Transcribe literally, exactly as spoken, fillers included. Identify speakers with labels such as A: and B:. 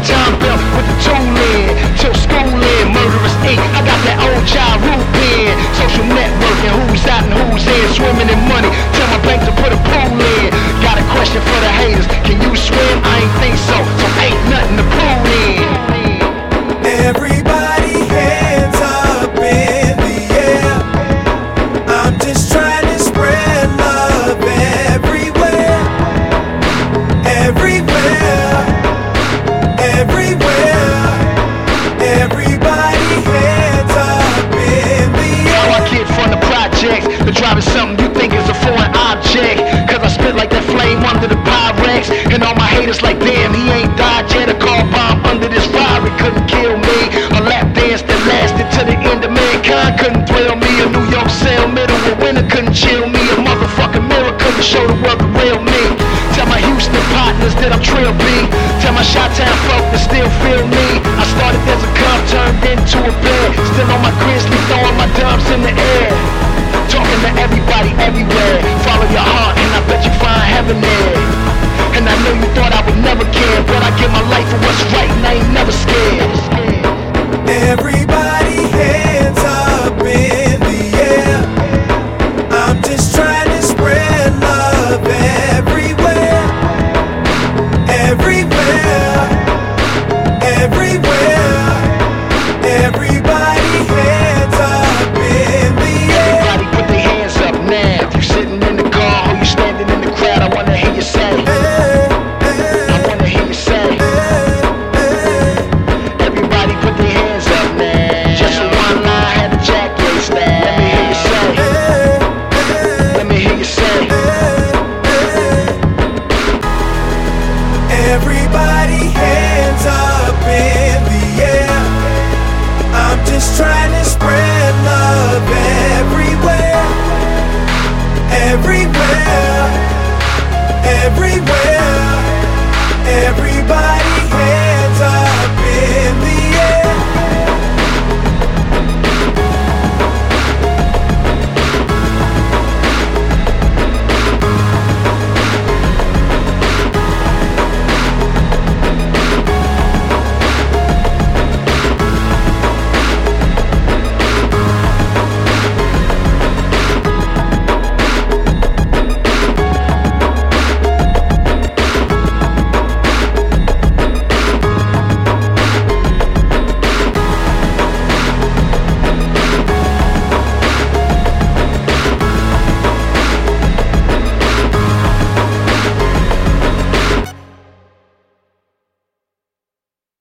A: time belt with the tool in. Till school in, murderous ink. I got that old child root pen. Social networking, who's out and who's in. Swimming in money, tell my bank to put a pool in. Got a question for the haters, can you swim? I ain't think so, so ain't nothing to pull in.
B: Everybody hands up in the air. I'm just trying to spread love everywhere. Everywhere. Everywhere. Everybody hands up in the air.
A: How I get from the projects to driving something you think is a foreign object. Cause I spit like that flame under the Pyrex. And all my haters like, damn, he ain't died yet. A car bomb under this fire, it couldn't kill me. A lap dance that lasted to the end of mankind couldn't thrill me. A New York cell middle of winter couldn't chill me. A motherfucking mirror couldn't show the world the real me. Tell my Houston partners that I'm Trill B. Tell my Chi-Town folk to still feel me. I started as a cub, turned into a bear. Still on my grizzly, throwing my dubs in the air. Talking to everybody everywhere. Follow your heart and I bet you find heaven there. And I know you thought I would never care, but I give my life for what's